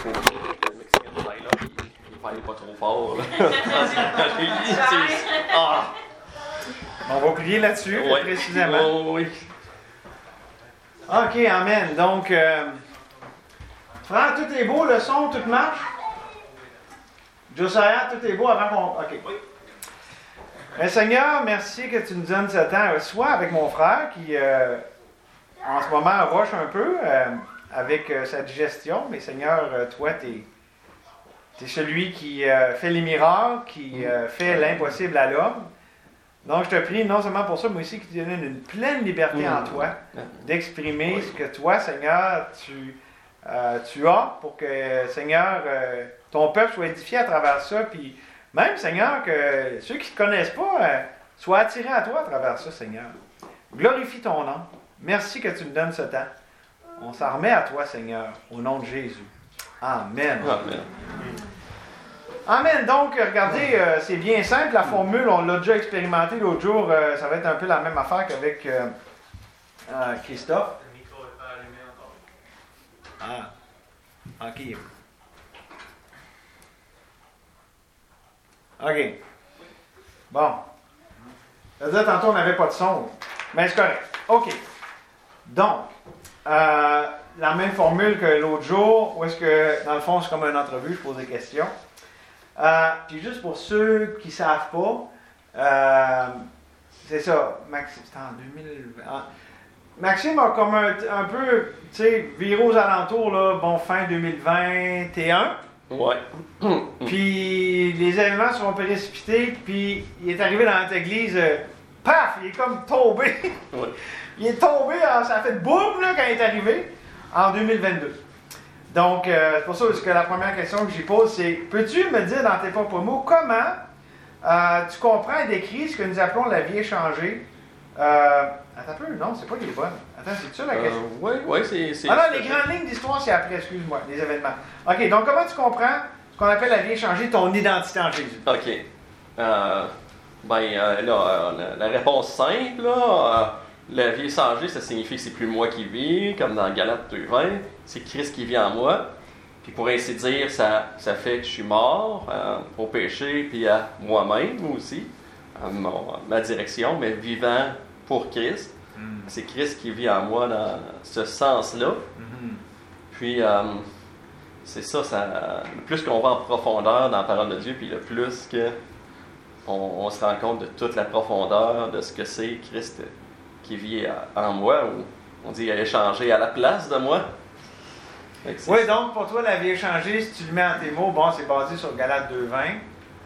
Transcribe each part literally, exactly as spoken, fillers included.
faut que le Mexicain soit là, il, il parlait pas trop fort. Là. J'ai dit, c'est- ah! On va prier là-dessus, Ouais. précisément. Oh, oui. OK, amen. Donc, euh, Franck, tout est beau, le son, tout marche? Josiah, tout est beau avant qu'on... OK. Mais Seigneur, merci que tu nous donnes ce temps, soit avec mon frère qui, euh, en ce moment, roche un peu euh, avec euh, sa digestion, mais Seigneur, euh, toi, tu es celui qui euh, fait les miracles, qui euh, fait l'impossible à l'homme. Donc, je te prie, non seulement pour ça, mais aussi qu'il te donne une pleine liberté en toi d'exprimer ce que toi, Seigneur, tu, euh, tu as pour que, Seigneur, euh, ton peuple soit édifié à travers ça. Puis même, Seigneur, que ceux qui ne te connaissent pas euh, soient attirés à toi à travers ça, Seigneur. Glorifie ton nom. Merci que tu nous donnes ce temps. On s'en remet à toi, Seigneur, au nom de Jésus. Amen. Amen. Amen. Donc, regardez, euh, c'est bien simple. La formule, on l'a déjà expérimenté l'autre jour. Euh, ça va être un peu la même affaire qu'avec euh, euh, Christophe. Le micro n'est pas allumé encore. Ah. OK. OK. Bon. C'est-à-dire, tantôt, on n'avait pas de son. Mais c'est correct. OK. Donc, euh, la même formule que l'autre jour, où est-ce que, dans le fond, c'est comme une entrevue, je pose des questions. Euh, puis juste pour ceux qui ne savent pas, euh, c'est ça, Maxime, c'était en deux mille vingt. Ah, Maxime a comme un, un peu, tu sais, viré aux alentours, là, bon, fin deux mille vingt et un. Ouais. Puis les événements se sont précipités, puis il est arrivé dans notre église, euh, paf, il est comme tombé. Ouais. Il est tombé, hein, ça a fait boum là, quand il est arrivé, en deux mille vingt-deux. Donc, euh, c'est pour ça que la première question que j'y pose, c'est, peux-tu me dire dans tes propres mots comment euh, tu comprends et décris ce que nous appelons la vie échangée? Euh, attends un peu, non, c'est pas les bonnes. Attends, c'est ça la question? Euh, oui, oui, c'est. c'est Ah non, c'est- les grandes lignes d'histoire, c'est après, excuse-moi, les événements. OK, donc comment tu comprends ce qu'on appelle la vie échangée, ton identité en Jésus? OK. Euh, ben, euh, là, euh, la, la réponse simple, là, euh, la vie échangée, ça signifie que c'est plus moi qui vis, comme dans Galates deux vingt, c'est Christ qui vit en moi. Puis pour ainsi dire, ça, ça fait que je suis mort euh, au péché, puis à moi-même aussi, à, mon- à ma direction, mais vivant pour Christ. Mm. C'est Christ qui vit en moi dans ce sens-là. Mm-hmm. Puis, euh, c'est ça, ça, le plus qu'on va en profondeur dans la parole de Dieu, puis le plus que on, on se rend compte de toute la profondeur de ce que c'est Christ qui vit en moi, ou on dit a échangé à la place de moi. Fait que c'est Oui, ça. donc pour toi, la vie échangée, si tu le mets en tes mots, bon, c'est basé sur Galates deux vingt.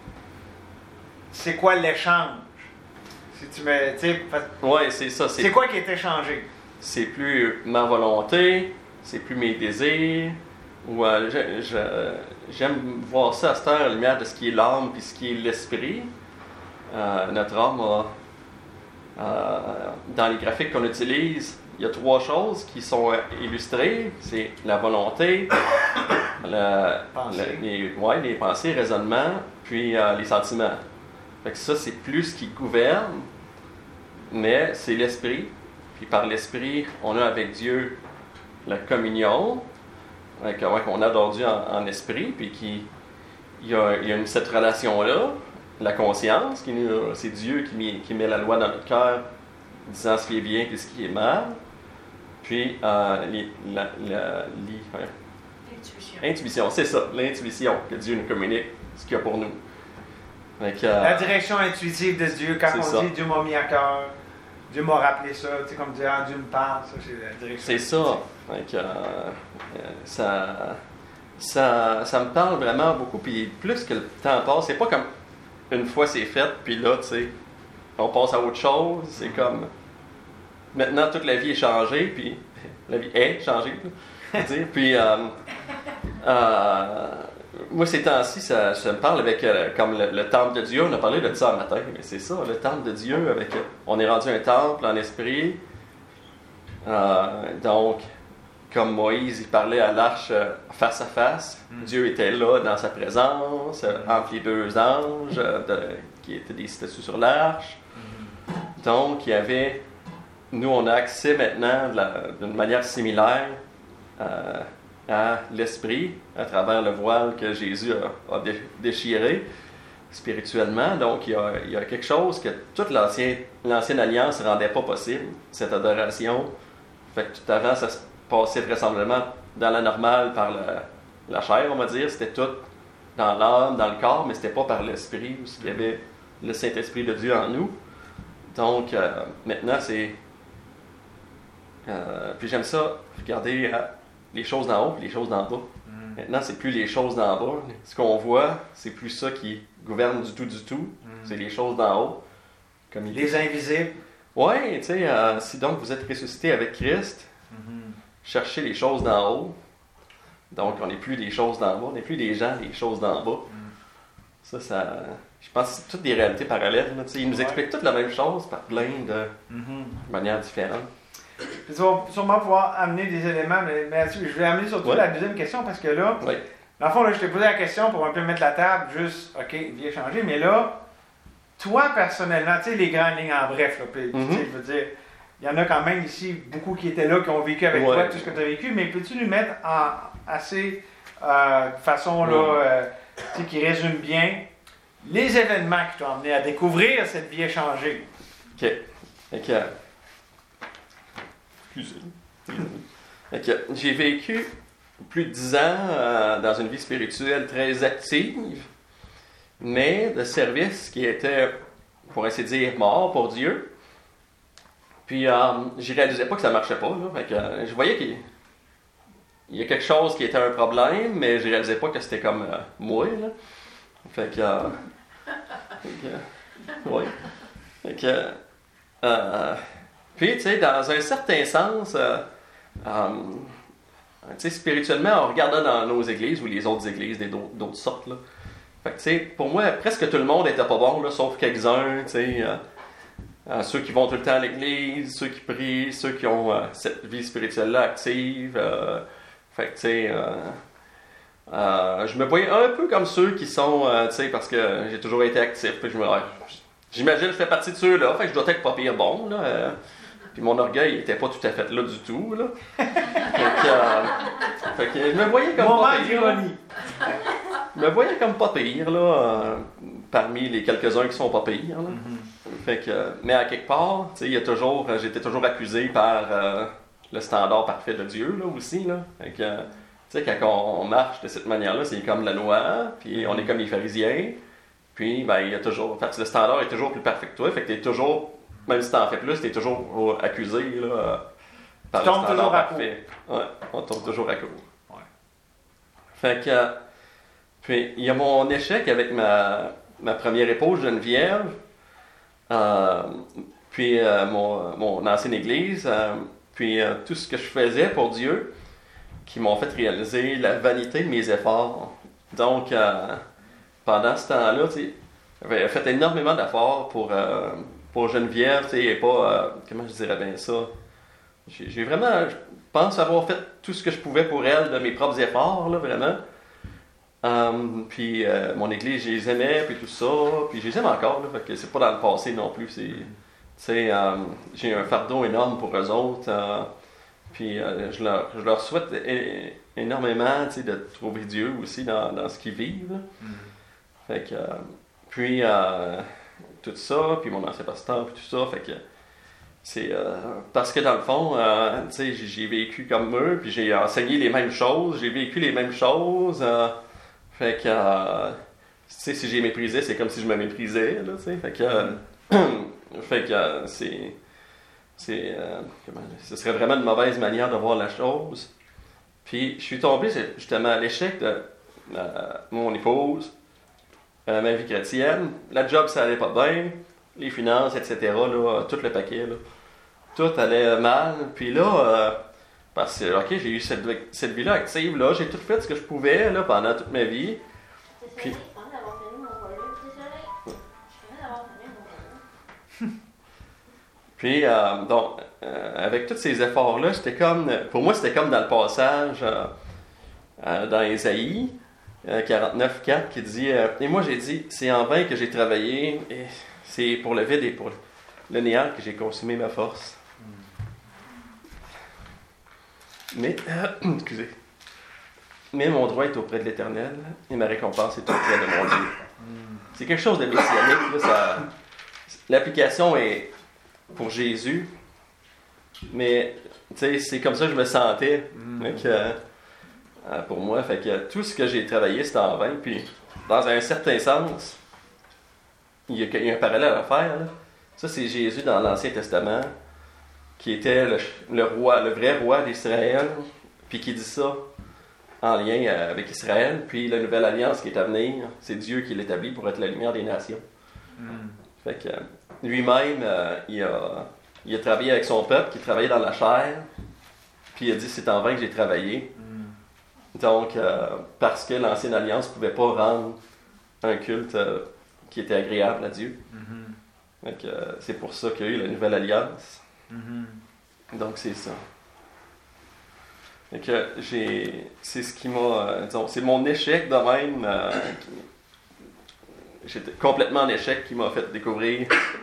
C'est quoi l'échange? Si tu mets, tu sais, fait- Ouais, c'est ça. c'est C'est, quoi qui est échangé? c'est plus ma volonté, c'est plus mes désirs. Ou euh, je- je- j'aime voir ça à cette heure à la lumière de ce qui est l'âme puis ce qui est l'esprit. Euh, notre âme a, euh, dans les graphiques qu'on utilise, il y a trois choses qui sont euh, illustrées. C'est la volonté, la- Pensée. la- les, ouais, les pensées, raisonnements, puis euh, les sentiments. Fait que ça, c'est plus ce qui gouverne, mais c'est l'esprit. Puis par l'esprit, on a avec Dieu la communion, avec, ouais, qu'on adore Dieu en, en esprit, puis qui, il y a, il y a une- cette relation-là, la conscience, qui nous- c'est Dieu qui met, qui met la loi dans notre cœur, disant ce qui est bien et ce qui est mal. Puis euh, les- la, la- li- ouais, Intuition. intuition, c'est ça, l'intuition que Dieu nous communique, ce qu'il y a pour nous. Fait que, euh, La direction intuitive de Dieu, quand c'est on ça. dit Dieu m'a mis à cœur, Dieu m'a rappelé ça, tu sais, comme dire, ah, Dieu me parle, ça, c'est la direction. C'est ça. Fait que, euh, euh, ça, ça. Ça me parle vraiment beaucoup. Puis plus que le temps passe, c'est pas comme une fois c'est fait, puis là, tu sais, on passe à autre chose. C'est comme. Maintenant, toute la vie est changée, puis la vie est changée. je veux dire. Puis, euh, euh, moi, ces temps-ci, ça, ça me parle avec euh, comme le, le temple de Dieu. On a parlé de ça un matin, mais c'est ça, le temple de Dieu. Avec, euh, on est rendu un temple en esprit. Euh, donc, comme Moïse, il parlait à l'arche euh, face à face. Mm. Dieu était là dans sa présence, euh, entre les deux anges euh, de- qui étaient des statues sur l'arche. Donc, il y avait, nous, on a accès maintenant de la- d'une manière similaire euh, à l'esprit à travers le voile que Jésus a, a dé- déchiré spirituellement. Donc, il y, a, il y a quelque chose que toute l'ancien, l'ancienne alliance ne rendait pas possible, cette adoration. Fait que tout avant, ça se passait vraisemblablement dans la normale par la, la chair, on va dire. C'était tout dans l'âme, dans le corps, mais c'était pas par l'esprit, où il y avait le Saint-Esprit de Dieu en nous. Donc, euh, maintenant, c'est... Euh, puis j'aime ça, regarder euh, les choses d'en haut et les choses d'en bas. Mm. Maintenant, c'est plus les choses d'en bas. Ce qu'on voit, c'est plus ça qui gouverne du tout, du tout. Mm. C'est les choses d'en haut. Comme il Les invisibles. Oui, tu sais, euh, si donc vous êtes ressuscité avec Christ, Mm-hmm. cherchez les choses d'en haut. Donc, on n'est plus des choses d'en bas, on n'est plus des gens, des choses d'en bas. Mm. Ça, ça, je pense que c'est toutes des réalités parallèles. Là, tu sais, ils nous Ouais. expliquent toutes la même chose par plein de Mm-hmm. manières différentes. Puis tu vas sûrement pouvoir amener des éléments, mais, mais je vais amener surtout Ouais. la deuxième question parce que là, Oui, dans le fond, là, je t'ai posé la question pour un peu mettre la table, juste, OK, vie échanger, mais là, toi personnellement, tu sais, les grandes lignes en bref, là, puis, Mhm. tu sais, je veux dire, il y en a quand même ici beaucoup qui étaient là, qui ont vécu avec Ouais. toi tout ce que tu as vécu, mais peux-tu nous mettre en assez euh, de façon là, Ouais. euh, tu sais, qui résume bien les événements qui t'ont amené à découvrir cette vie échangée? OK. Fait que, excusez. Fait que j'ai vécu plus de dix ans euh, dans une vie spirituelle très active, mais de service qui était, pour ainsi dire, mort pour Dieu. Puis, euh, je réalisais pas que ça marchait pas. Là. Fait que, euh, je voyais qu'il il y a quelque chose qui était un problème, mais je réalisais pas que c'était comme euh, moi. Là. Fait que... euh, fait que ouais. Fait que... euh, puis, tu sais, dans un certain sens, euh, euh, tu sais, spirituellement, en regardant dans nos églises ou les autres églises des- d'autres, d'autres sortes, là, fait que, tu sais, pour moi, presque tout le monde était pas bon, là, sauf quelques-uns, tu sais, euh, euh, ceux qui vont tout le temps à l'église, ceux qui prient, ceux qui ont euh, cette vie spirituelle-là active. Euh, fait que, tu sais, euh, euh, je me voyais un peu comme ceux qui sont, euh, tu sais, parce que j'ai toujours été actif, puis je me ouais, j'imagine que je fais partie de ceux-là, fait que je dois être pas pire bon, là. Euh, puis mon orgueil était pas tout à fait là du tout, là. Fait que, euh, fait que je me voyais comme Moment pas pire. là. d'ironie. Je me voyais comme pas pire, là, euh, parmi les quelques-uns qui sont pas pires, là. Fait que, mais à quelque part, tu sais, il y a toujours, j'étais toujours accusé par euh, le standard parfait de Dieu, là, aussi, là. Fait que, tu sais, quand on marche de cette manière-là, c'est comme la loi, puis on est comme les pharisiens, puis, ben, il y a toujours, en fait, le standard est toujours plus parfait que toi, fait que t'es toujours, même si t'en fais plus, t'es toujours accusé, là, par Tu le tombes standard toujours à parfait. Ouais, on tombe toujours à court. Ouais. Fait que, puis, il y a mon échec avec ma, ma première épouse, Geneviève, euh, puis euh, mon, mon ancienne église, euh, puis euh, tout ce que je faisais pour Dieu, qui m'ont fait réaliser la vanité de mes efforts. Donc, euh, pendant ce temps-là, tu sais, j'avais fait énormément d'efforts pour, euh, pour Geneviève, tu sais, et pas, euh, comment je dirais bien ça, j'ai, j'ai vraiment, je pense avoir fait tout ce que je pouvais pour elle de mes propres efforts, là, vraiment. Um, puis euh, mon église, je les aimais, puis tout ça, puis je les aime encore, là, fait que c'est pas dans le passé non plus, c'est, tu sais, um, j'ai un fardeau énorme pour eux autres, euh, puis euh, je, leur, je leur souhaite é- énormément, tu sais, de trouver Dieu aussi dans, dans ce qu'ils vivent, là. Mm. Fait que, euh, puis euh, tout ça, puis mon ancien pasteur, puis tout ça, fait que c'est euh, parce que dans le fond, euh, tu sais, j'ai, j'ai vécu comme eux, puis j'ai enseigné les mêmes choses, j'ai vécu les mêmes choses. Euh, fait que, euh, tu sais, si j'ai méprisé, c'est comme si je me méprisais, là, tu sais. Fait que, euh, fait que euh, c'est, c'est, euh, comment, ce serait vraiment une mauvaise manière de voir la chose. Puis je suis tombé justement à l'échec de euh, mon épouse, euh, ma vie chrétienne. La job, ça allait pas bien, les finances, et cetera, là, tout le paquet, là. Tout allait mal. Puis là, euh, parce que, ok, j'ai eu cette, cette vie-là active, là, j'ai tout fait ce que je pouvais, là, pendant toute ma vie. Puis... Puis, euh, donc, euh, avec tous ces efforts-là, c'était comme, pour moi, c'était comme dans le passage euh, euh, dans Ésaïe euh, quarante-neuf quatre qui dit euh, et moi j'ai dit, c'est en vain que j'ai travaillé, et c'est pour le vide et pour le néant que j'ai consumé ma force. Mais, euh, excusez. mais mon droit est auprès de l'Éternel et ma récompense est auprès de mon Dieu. C'est quelque chose de messianique. Là, ça, l'application est pour Jésus, mais c'est comme ça que je me sentais. Mm. Fait que, euh, pour moi, fait que tout ce que j'ai travaillé, c'était en vain. Puis, dans un certain sens, il y a, il y a un parallèle à faire. Là. Ça, c'est Jésus dans l'Ancien Testament, qui était le, le roi, le vrai roi d'Israël, puis qui dit ça en lien avec Israël. Puis la nouvelle alliance qui est à venir, c'est Dieu qui l'établit pour être la lumière des nations. Mm. Fait que lui-même, euh, il, a, il a travaillé avec son peuple, qui travaillait dans la chair, puis il a dit, c'est en vain que j'ai travaillé. Mm. Donc, euh, parce que l'ancienne alliance ne pouvait pas rendre un culte euh, qui était agréable à Dieu. Mm-hmm. Fait que, euh, c'est pour ça qu'il y a eu la nouvelle alliance. Mm-hmm. Donc, c'est ça. Fait que j'ai, c'est ce qui m'a, euh, disons, c'est mon échec de même, euh, qui, j'étais complètement en échec, qui m'a fait découvrir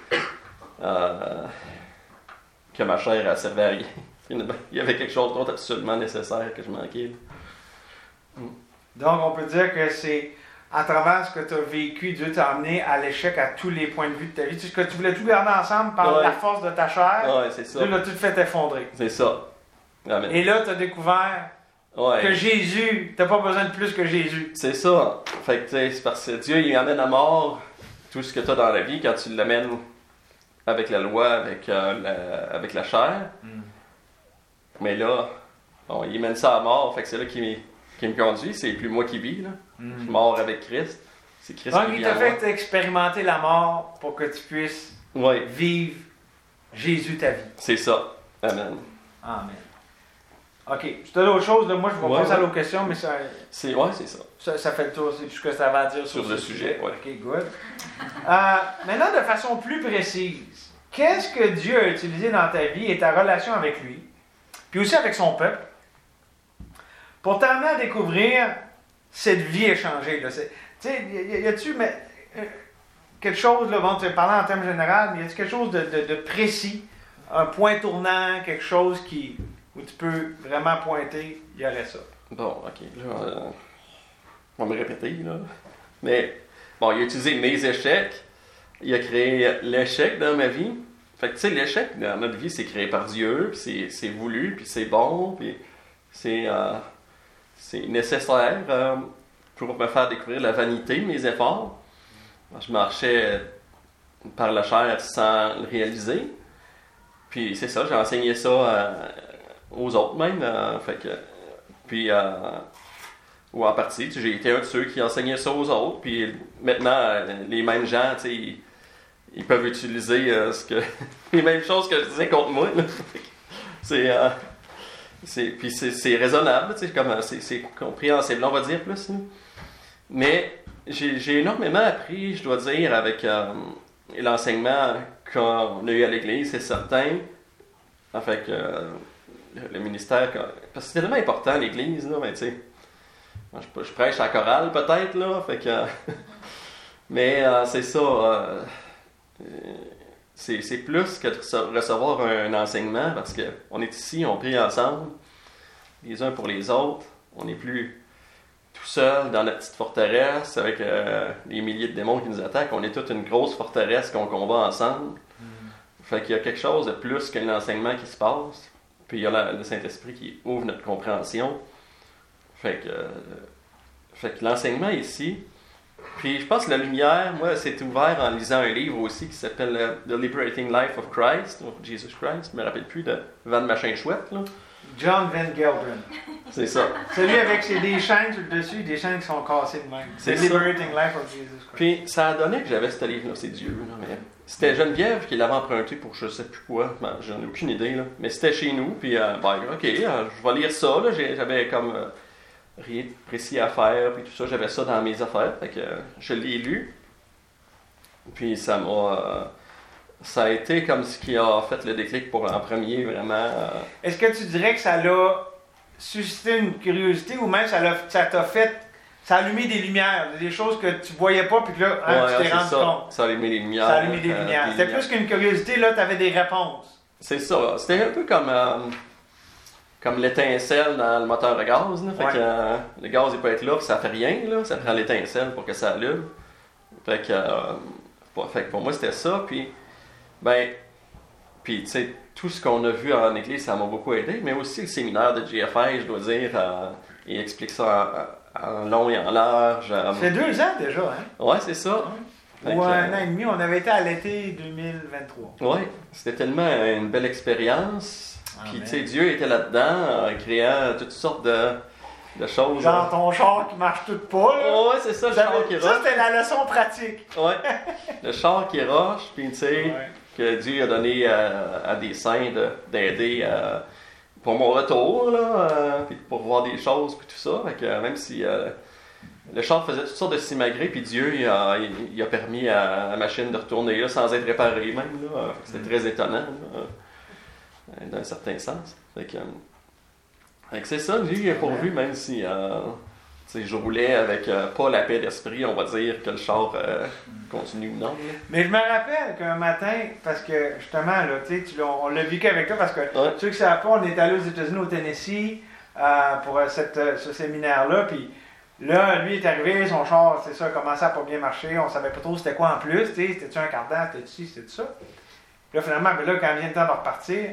euh, que ma chair ne servait à rien. Il y avait quelque chose d'autre absolument nécessaire que je manquais. Mm. Donc, on peut dire que c'est à travers ce que tu as vécu, Dieu t'a amené à l'échec à tous les points de vue de ta vie. Tu sais, ce que tu voulais tout garder ensemble par ouais. la force de ta chair, ouais, c'est ça. Dieu l'a tout fait effondrer. C'est ça. Amen. Et là, tu as découvert ouais. que Jésus, tu n'as pas besoin de plus que Jésus. C'est ça. Fait que, c'est parce que Dieu, il amène à mort tout ce que tu as dans la vie quand tu l'amènes avec la loi, avec, euh, la, avec la chair. Mm. Mais là, bon, il mène ça à mort. Fait que c'est là qu'il qui me conduit. C'est plus moi qui vis. Là. Mm. Je suis mort avec Christ. C'est Christ Donc, qui il vit en t'a moi. fait expérimenter la mort pour que tu puisses ouais. vivre Jésus ta vie. C'est ça. Amen. Amen. OK. Si tu as d'autres choses, là, moi, je vais ouais, passer ouais. à l'autre question, mais ça, c'est, ouais, c'est ça. ça... Ça fait le tour. C'est tout ce que ça va à dire sur, sur le sujet. sujet ouais. OK, good. euh, maintenant, de façon plus précise, qu'est-ce que Dieu a utilisé dans ta vie et ta relation avec lui, puis aussi avec son peuple, pour t'amener à découvrir cette vie échangée? Tu sais, y, y a-tu mais, euh, quelque chose, là, bon, tu parles en termes généraux, mais y a-tu quelque chose de, de, de précis, un point tournant, quelque chose qui... où tu peux vraiment pointer, il y aurait ça. Bon, OK. Là, euh, on va me répéter, là. Mais, bon, il a utilisé mes échecs. Il a créé l'échec dans ma vie. Fait que, tu sais, l'échec dans notre vie, c'est créé par Dieu, puis c'est, c'est voulu, puis c'est bon, puis c'est, euh, c'est nécessaire euh, pour me faire découvrir la vanité de mes efforts. Je marchais par la chair sans le réaliser. Puis, c'est ça, j'ai enseigné ça à... aux autres même, euh, fait que, puis, euh, ou en partie, j'ai été un de ceux qui enseignaient ça aux autres, puis maintenant, euh, les mêmes gens, tu sais, ils, ils peuvent utiliser euh, ce que, les mêmes choses que je disais contre moi, là. c'est, euh, c'est, puis c'est, c'est raisonnable, tu sais, comme, c'est, c'est compréhensible, on va dire plus, là. Mais j'ai, j'ai énormément appris, je dois dire, avec euh, l'enseignement qu'on a eu à l'église, c'est certain, en fait que, euh, le ministère, parce que c'est tellement important l'église, là, mais tu sais, je, je prêche à la chorale peut-être, là, fait que, mais euh, c'est ça, euh, c'est, c'est plus que de recevoir un, un enseignement, parce qu'on est ici, on prie ensemble, les uns pour les autres, on n'est plus tout seul dans notre petite forteresse avec euh, les milliers de démons qui nous attaquent, on est toute une grosse forteresse qu'on combat ensemble, mm. Fait qu'il y a quelque chose de plus qu'un enseignement qui se passe. Puis il y a la, le Saint-Esprit qui ouvre notre compréhension. Fait que, euh, fait que l'enseignement ici. Puis je pense que la lumière, moi, c'est ouvert en lisant un livre aussi qui s'appelle uh, The Liberating Life of Christ, ou Jesus Christ, je me rappelle plus, de Van Machin Chouette, là. John Van Gelderen. C'est ça. Celui avec ses, des chaînes sur le dessus, des chaînes qui sont cassées de même. C'est The ça. Liberating Life of Jesus Christ. Puis ça a donné que j'avais ce livre-là, c'est Dieu, là, mais c'était Geneviève qui l'avait emprunté pour je sais plus quoi, ben, j'en ai aucune idée, là. Mais c'était chez nous, puis euh, ben, ok, euh, je vais lire ça, là. J'avais comme euh, rien de précis à faire, puis tout ça, j'avais ça dans mes affaires, fait que euh, je l'ai lu, puis ça m'a... Euh, ça a été comme ce qui a fait le déclic pour en premier, vraiment. Euh... Est-ce que tu dirais que ça l'a suscité une curiosité ou même ça, l'a, ça t'a fait, ça a allumé des lumières, des choses que tu voyais pas puis que là, hein, ouais, tu t'es rendu ça. compte? Ça a allumé des lumières. Ça a allumé des euh, lumières. Des C'était lumières. plus qu'une curiosité, là, tu avais des réponses. C'est ça. C'était un peu comme, euh, comme l'étincelle dans le moteur à gaz. Là. Fait Ouais. que euh, le gaz il peut être là, puis ça fait rien. Là. Ça prend l'étincelle pour que ça allume. Fait que, euh, pour, fait que pour moi, c'était ça. Puis, ben, puis tu sais, tout ce qu'on a vu en église, ça m'a beaucoup aidé. Mais aussi le séminaire de G F I, je dois dire, euh, il explique ça en, en long et en large. euh, Ça fait deux ans déjà, hein? Ouais, c'est ça. Fait Ou que, un euh, an et demi, on avait été à l'été deux mille vingt-trois. Ouais, c'était tellement une belle expérience. Puis, Amen. tu sais, Dieu était là-dedans, en créant toutes sortes de, de choses. Genre ton char qui marche tout pas, là. Ouais, c'est ça, le Ça, char qui ça, roche. c'était la leçon pratique. Ouais, le char qui roche, puis tu sais, Ouais. que Dieu a donné à, à des saints de- d'aider euh, pour mon retour, là, euh, puis pour voir des choses, puis tout ça. Fait que, euh, même si euh, le char faisait toutes sortes de simagrées, puis Dieu il a, il, il a permis à la machine de retourner là, sans être réparée même. Là. Fait que C'était très étonnant, là, euh, dans un certain sens. Fait que, euh, fait que c'est ça, Dieu il a pourvu, même si euh, tu sais, je roulais avec euh, pas la paix d'esprit, on va dire, que le char euh, continue ou non. Là. Mais je me rappelle qu'un matin, parce que justement, là, tu sais, tu l'as- on l'a vécu avec toi, parce que Ouais. ceux qui ne savent pas, on est allé aux États-Unis, au Tennessee, euh, pour euh, cette, euh, ce séminaire-là, puis là, lui est arrivé, son char, c'est ça, commençait à pas bien marcher, on savait pas trop c'était quoi en plus, tu sais, c'était-tu un cardan, c'était-tu ci, c'était ça. Là, finalement, ben là, quand vient le temps de repartir,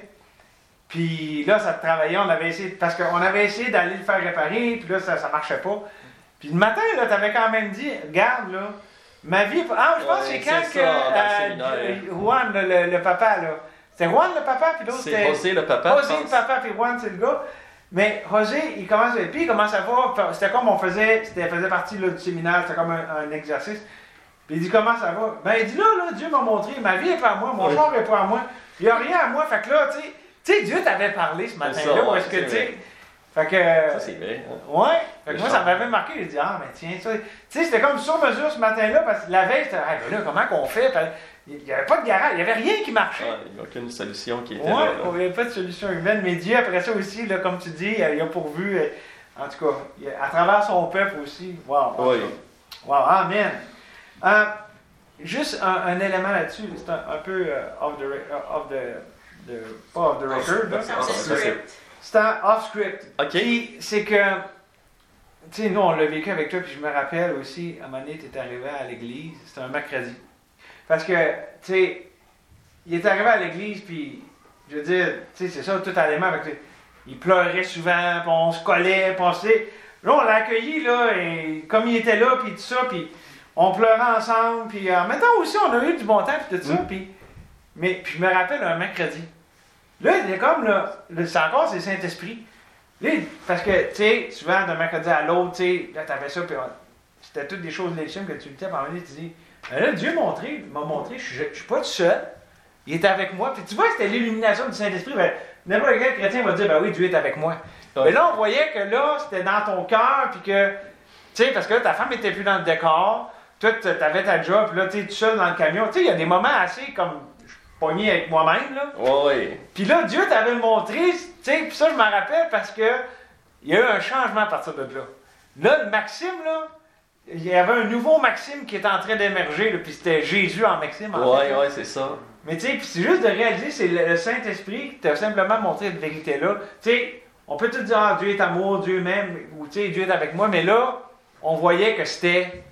puis là, ça travaillait, on avait essayé, parce qu'on avait essayé d'aller le faire réparer, puis là, ça, ça marchait pas. Puis le matin, là, t'avais quand même dit, regarde, là, ma vie, ah, je pense que Ouais, c'est quand c'est que, ça, dans le euh, séminaire. Juan, le, le papa, là, c'était Juan le papa, puis l'autre C'est c'était... José le papa. José je le pense. papa, puis Juan c'est le gars. Mais José, il commence, puis il commence à voir, c'était comme on faisait, c'était faisait partie là, du séminaire, c'était comme un, un exercice. Puis il dit comment ça va? Ben il dit là, là, Dieu m'a montré, ma vie est pas à moi, mon Oui. char est pas à moi, il n'y a rien à moi. Fait que là, tu sais, tu sais, Dieu t'avait parlé ce C'est matin-là, ça, où ouais, est-ce que c'est tu sais. vrai. Fait que. Ça, c'est vrai. hein. Ouais. Fait que Le moi, char. ça m'avait marqué. J'ai dit, ah, mais tiens, ça. Tu sais, c'était comme sur mesure ce matin-là, parce que la veille, c'était, ah, ben là, comment qu'on fait? Parce qu'il n'y avait pas de garage, il n'y avait rien qui marchait. Ouais, il n'y a aucune solution qui était Ouais, là. là. il n'y avait pas de solution humaine. Mais Dieu, après ça aussi, là, comme tu dis, il a pourvu, euh, en tout cas, il a- à travers son peuple aussi. Wow. Oui. Wow, amen. Euh, juste un, un élément là-dessus, c'est un, un peu euh, off the, ra- off the, the- pas off the record, là. Ça, Ah, c'est ça, script. C'est un off-script. OK. Puis, c'est que, tu sais, nous, on l'a vécu avec toi, puis je me rappelle aussi, à un moment donné, tu es arrivé à l'église, c'était un mercredi. Parce que, tu sais, il est arrivé à l'église, puis, je veux dire, tu sais, c'est ça, tout allait mal. Avec, il pleurait souvent, puis on se collait, puis on se... Là, on l'a accueilli, là, et comme il était là, puis tout ça, puis on pleurait ensemble, puis en même temps aussi, on a eu du bon temps, puis tout ça, Mm. puis... Mais, puis je me rappelle un mercredi. Là, il est comme, là, là, c'est encore, c'est le Saint-Esprit. Là, parce que, tu sais, souvent, d'un mercredi à l'autre, tu sais, là, t'avais ça, puis on- c'était toutes des choses légitimes que tu me disais, par exemple, tu dis, ben là, Dieu m'a montré, m'a montré, je suis- je suis pas tout seul. Il est avec moi. Puis tu vois, c'était l'illumination du Saint-Esprit. Ben, n'importe quel chrétien va dire, ben oui, Dieu est avec moi. Ouais. Mais là, on voyait que là, c'était dans ton cœur, puis que, tu sais, parce que là, ta femme était plus dans le décor, toi, tu avais ta job, puis là, tu es tout seul dans le camion. Tu sais, il y a des moments assez comme, je suis pogné avec moi-même, là. Oui. Puis là, Dieu t'avait montré, tu sais, puis ça, je m'en rappelle parce que il y a eu un changement à partir de là. Là, le Maxime, là, il y avait un nouveau Maxime qui était en train d'émerger, là, puis c'était Jésus en Maxime, en Oui, fait. oui, c'est ça. Mais tu sais, puis c'est juste de réaliser, c'est le, le Saint-Esprit qui t'a simplement montré cette vérité-là. Tu sais, on peut tout dire, ah, Dieu est amour, Dieu m'aime, ou tu sais, Dieu est avec moi, mais là, on voyait que c'était,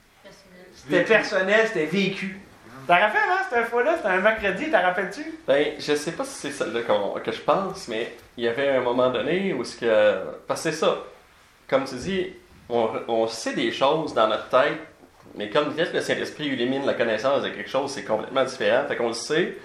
c'était personnel, c'était vécu. T'as rappelé, hein, cette fois-là, c'était un mercredi, t'as rappelles-tu? Ben, je sais pas si c'est celle-là qu'on- que je pense, mais il y avait un moment donné où ce que... Parce que c'est ça. Comme tu dis, on, on sait des choses dans notre tête, mais comme dès que le Saint-Esprit illumine la connaissance de quelque chose, c'est complètement différent. Fait qu'on le sait,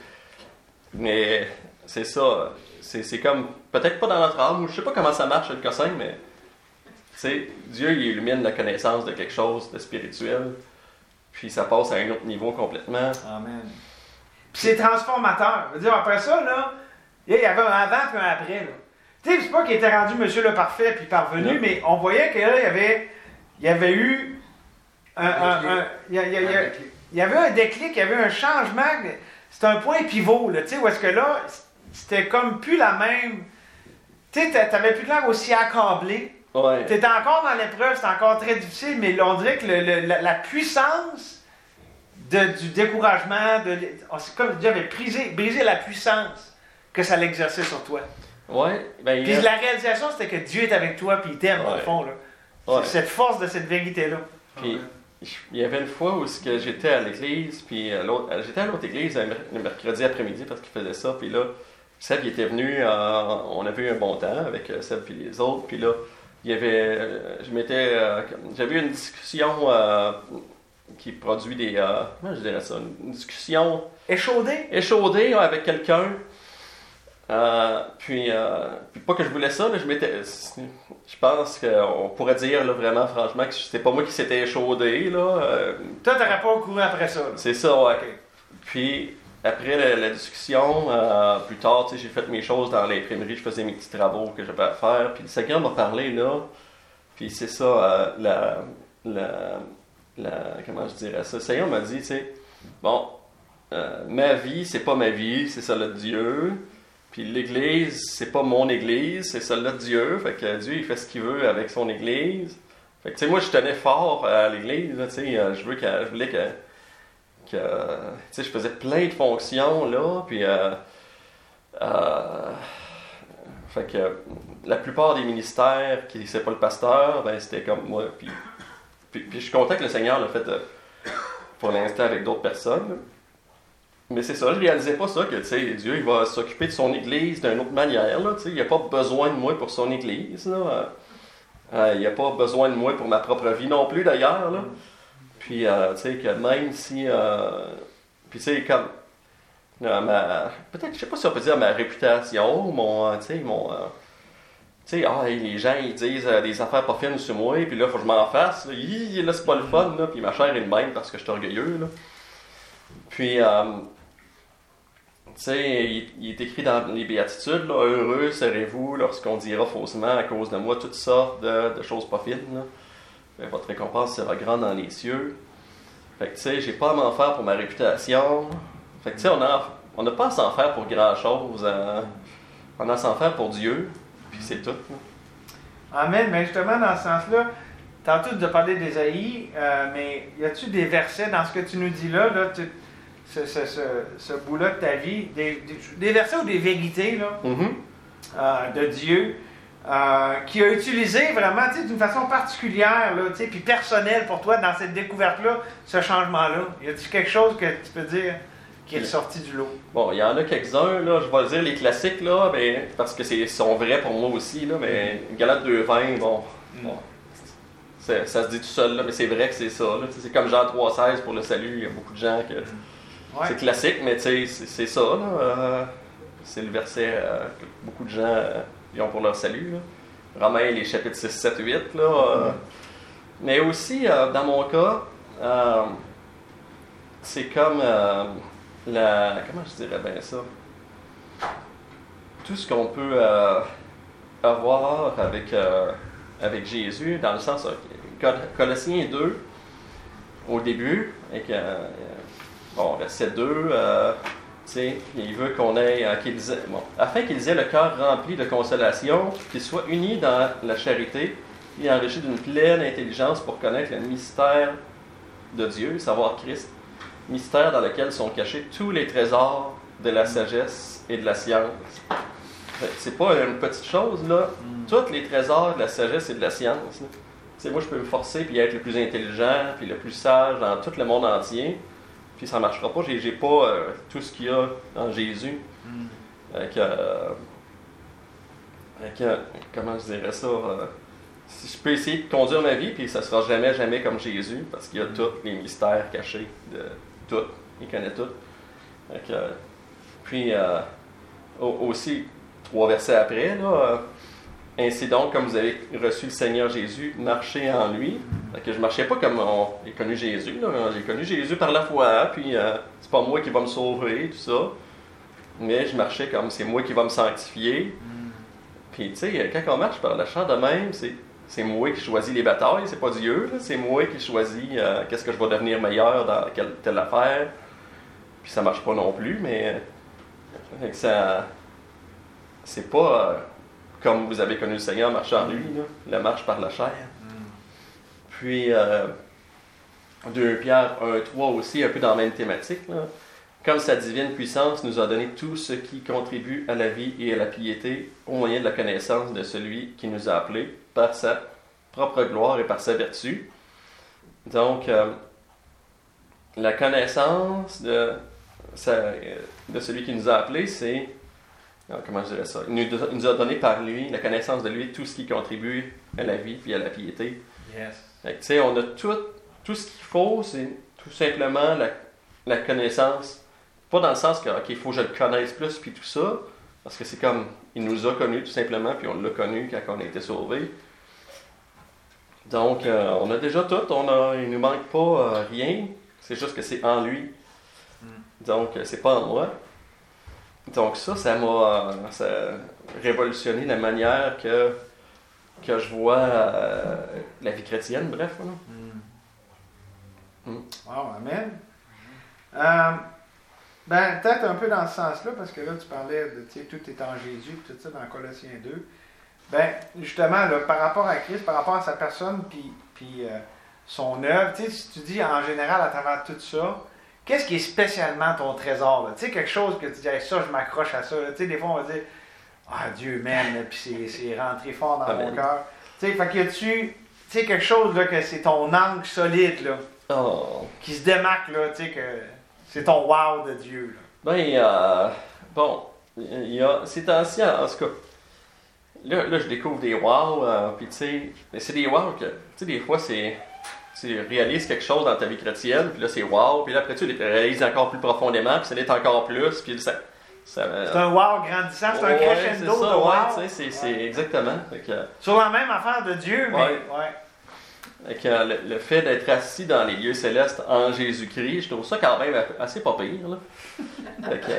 mais c'est ça. C'est c'est comme, peut-être pas dans notre âme, ou je sais pas comment ça marche le cossin, mais... Tu sais, Dieu, il illumine la connaissance de quelque chose de spirituel, puis ça passe à un autre niveau complètement. Amen. Puis c'est transformateur. Je veux dire, après ça, là, il y avait un avant puis un après, là. Tu sais, c'est pas qu'il était rendu Monsieur le Parfait puis parvenu, Non. mais on voyait que là, il y avait, il y avait eu un, un- un- il y a- il y a- il y a- il y avait un déclic, il y avait un changement. C'était un point pivot, là, tu sais, où est-ce que là, c'était comme plus la même... Tu sais, t'avais plus de l'air aussi accablé. Ouais. T'étais encore dans l'épreuve, c'était encore très difficile, mais on dirait que le- le- la, la puissance de- du découragement, de, on- c'est comme Dieu avait brisé, brisé la puissance que ça l'exerçait sur toi. Ouais, ben, Puis il- la réalisation, c'était que Dieu est avec toi, puis il t'aime, dans le Ouais. fond. Là. Ouais. C'est cette force de cette vérité-là. Puis, il y avait une fois où ce que j'étais à l'église, puis euh, l'autre, euh, j'étais à l'autre église un mer- le mercredi après-midi parce qu'il faisait ça, puis là, Seb il était venu, euh, on avait eu un bon temps avec euh, Seb et les autres, puis là, il y avait, euh, je m'étais, euh, j'avais eu une discussion euh, qui produit des, euh, comment je dirais ça, une discussion Échaudé? échaudée ouais, avec quelqu'un. Euh, puis, euh, puis pas que je voulais ça, là, je m'étais, je pense qu'on pourrait dire là, vraiment franchement que c'était pas moi qui s'était échaudé là. euh, Toi, t'aurais pas couru après ça. Là. c'est ça, ouais. Ok. Puis après la, la discussion, euh, plus tard, tu sais, j'ai fait mes choses dans l'imprimerie, je faisais mes petits travaux que j'avais à faire. Puis le Seigneur m'a parlé là. Puis c'est ça, euh, la, la, la, comment je dirais ça. Le Seigneur m'a dit, tu sais, bon, euh, ma vie, c'est pas ma vie, c'est celle de Dieu. Puis l'Église, c'est pas mon Église, c'est celle de Dieu. Fait que Dieu, il fait ce qu'il veut avec son Église. Fait que, tu sais, moi, je tenais fort à l'Église, là, tu sais, euh, je veux que, je voulais que, que, tu sais, je faisais plein de fonctions, là, puis, euh, euh, fait que, la plupart des ministères qui c'est pas le pasteur, ben, c'était comme moi, puis, puis, puis je suis content que le Seigneur l'a fait, euh, pour l'instant, avec d'autres personnes, là. Mais c'est ça, je réalisais pas ça, que tu sais, Dieu il va s'occuper de son Église d'une autre manière. Là, tu sais, il n'y a pas besoin de moi pour son Église. Là. Euh, il n'y a pas besoin de moi pour ma propre vie non plus d'ailleurs. Là. Puis, euh, tu sais, que même si... Euh, puis, tu sais, comme... euh, ma, peut-être, je sais pas si on peut dire ma réputation, mon... Euh, tu sais, mon... Euh, tu sais, ah, les gens, ils disent euh, des affaires pas fines sur moi, puis là, il faut que je m'en fasse. Là, Hi, là c'est pas le fun, là, puis ma chair est de même parce que je suis orgueilleux. Là. Puis... Euh, tu sais, il, il est écrit dans les béatitudes, là, heureux serez-vous lorsqu'on dira faussement à cause de moi toutes sortes de, de choses pas fines. Là. Fait, votre récompense sera grande dans les cieux. Fait que tu sais, j'ai pas à m'en faire pour ma réputation. Fait que tu sais, on a, on n'a pas à s'en faire pour grand chose. Hein. On a à s'en faire pour Dieu. Puis c'est tout. Là. Amen. Mais justement, dans ce sens-là, tantôt de parler d'Ésaïe, euh, mais y a-tu des versets dans ce que tu nous dis là, là tu, ce, ce, ce, ce bout-là de ta vie, des, des, des versets ou des vérités là, Mm-hmm. euh, de Dieu, euh, qui a utilisé vraiment d'une façon particulière, là, puis personnelle pour toi dans cette découverte-là, ce changement-là? Y a-t-il quelque chose que tu peux dire qui est sorti du lot? Bon, il y en a quelques-uns, là, je vais dire les classiques, là, mais, parce que c'est sont vrais pour moi aussi, là, mais une galette de vin, bon, Mm. bon ça se dit tout seul, là, mais c'est vrai que c'est ça. Là, c'est comme Jean trois seize pour le salut, il y a beaucoup de gens que... Ouais. C'est classique, mais tu sais, c'est, c'est ça, là. Euh, c'est le verset euh, que beaucoup de gens euh, ils ont pour leur salut, là. Romains, les chapitres six, sept, huit, là. Euh, Ouais. Mais aussi, euh, dans mon cas, euh, c'est comme euh, la... Comment je dirais bien ça? Tout ce qu'on peut euh, avoir avec, euh, avec Jésus, dans le sens... Euh, Col- Colossiens deux, au début, avec... Euh, Bon, verset deux, euh, tu sais, il veut qu'on ait, euh, qu'il ait, bon, afin qu'ils aient le cœur rempli de consolation, qu'ils soient unis dans la charité, et enrichis d'une pleine intelligence pour connaître le mystère de Dieu, savoir Christ, mystère dans lequel sont cachés tous les trésors de la sagesse et de la science. C'est pas une petite chose, là. Mm. Tous les trésors de la sagesse et de la science. Tu sais, moi, je peux me forcer puis être le plus intelligent, puis le plus sage dans tout le monde entier. Puis ça ne marchera pas, j'ai, j'ai pas euh, tout ce qu'il y a en Jésus. Mm. Avec, euh, avec, euh, comment je dirais ça? Euh, si je peux essayer de conduire ma vie, puis ça ne sera jamais, jamais comme Jésus, parce qu'il y a Mm. tous les mystères cachés de tout. Il connaît tout. Avec, euh, puis euh, aussi, trois versets après, là, euh, ainsi donc, comme vous avez reçu le Seigneur Jésus, marchez en lui. Fait que je marchais pas comme on a connu Jésus. Là. J'ai connu Jésus par la foi, puis euh, c'est pas moi qui va me sauver, tout ça. Mais je marchais comme c'est moi qui va me sanctifier. Mm. Puis tu sais, quand on marche par la chair de même, c'est, c'est moi qui choisis les batailles, c'est pas Dieu. Là. C'est moi qui choisis euh, qu'est-ce que je vais devenir meilleur dans quelle telle affaire. Puis ça marche pas non plus, mais fait que ça, c'est pas... Euh, comme vous avez connu le Seigneur, marcher en lui, là, la marche par la chair. Mm. Puis, euh, deux Pierre un trois aussi, un peu dans la même thématique. Là. comme sa divine puissance nous a donné tout ce qui contribue à la vie et à la piété au moyen de la connaissance de celui qui nous a appelés par sa propre gloire et par sa vertu. Donc, euh, la connaissance de, sa, de celui qui nous a appelés, c'est... Comment je dirais ça? Il nous, il nous a donné par lui, la connaissance de lui, tout ce qui contribue à la vie et à la piété. Yes. Tu sais, on a tout, tout ce qu'il faut, c'est tout simplement la, la connaissance. Pas dans le sens que, OK, il faut que je le connaisse plus, puis tout ça, parce que c'est comme, il nous a connus tout simplement, puis on l'a connu quand on a été sauvés. Donc, euh, on a déjà tout, on a, il ne nous manque pas euh, rien, c'est juste que c'est en lui. Donc, euh, c'est pas en moi. Donc ça, ça m'a euh, ça a révolutionné la manière que, que je vois euh, la vie chrétienne, bref. Voilà. Mm. Mm. Wow, amen. Euh, ben, peut-être un peu dans ce sens-là, parce que là, tu parlais de, tu sais, tout est en Jésus, tout ça dans Colossiens deux. Ben, justement, là, par rapport à Christ, par rapport à sa personne, puis, puis euh, son œuvre, tu sais, si tu dis en général à travers tout ça, qu'est-ce qui est spécialement ton trésor? Là? Tu sais, quelque chose que tu dis, hey, ça, je m'accroche à ça. Là. Tu sais, des fois, on va dire, ah, Dieu m'aime, puis c'est, c'est rentré fort dans Amen. mon cœur. Tu sais, fait que tu, tu sais, quelque chose là, que c'est ton ancre solide, là, Oh. qui se démarque, là, tu sais, que c'est ton wow de Dieu. Là. Ben, euh, bon, il y a, c'est ancien, en tout cas. Là, là, je découvre des wow, euh, puis tu sais, mais c'est des wow que, tu sais, des fois, c'est. Tu réalises quelque chose dans ta vie chrétienne, puis là, c'est wow, puis là, après, tu le réalises encore plus profondément, puis ça l'est encore plus, puis ça. ça c'est un wow grandissant, c'est ouais, un crescendo c'est ça, de wow. Ouais, tu sais, c'est, c'est ouais. exactement. Fait que, sur la même affaire de Dieu, mais. Ouais. ouais. Fait que, le, le fait d'être assis dans les lieux célestes en Jésus-Christ, je trouve ça quand même assez pas pire, là. Fait que,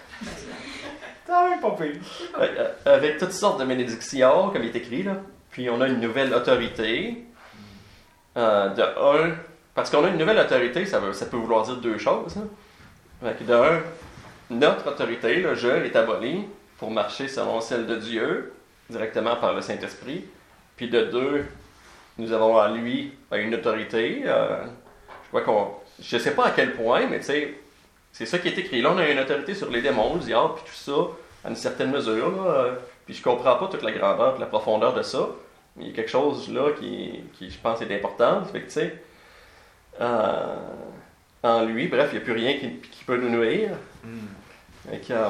c'est quand même pas pire. Fait que, avec toutes sortes de bénédictions, comme il est écrit, là, puis on a une nouvelle autorité. Euh, de un, parce qu'on a une nouvelle autorité, ça, veut, ça peut vouloir dire deux choses. Hein. Fait que de un, notre autorité, le je, est abolie pour marcher selon celle de Dieu, directement par le Saint-Esprit. Puis de deux, nous avons en lui une autorité. Euh, je crois qu'on. Je sais pas à quel point, mais tu sais, c'est ça qui est écrit. Là, on a une autorité sur les démons, le diable, puis tout ça, à une certaine mesure. Là, puis je comprends pas toute la grandeur et la profondeur de ça. Mais il y a quelque chose là qui, qui je pense, est important. Fait que, tu sais, euh, en lui, bref, il n'y a plus rien qui, qui peut nous nuire. Mm. Fait que, euh,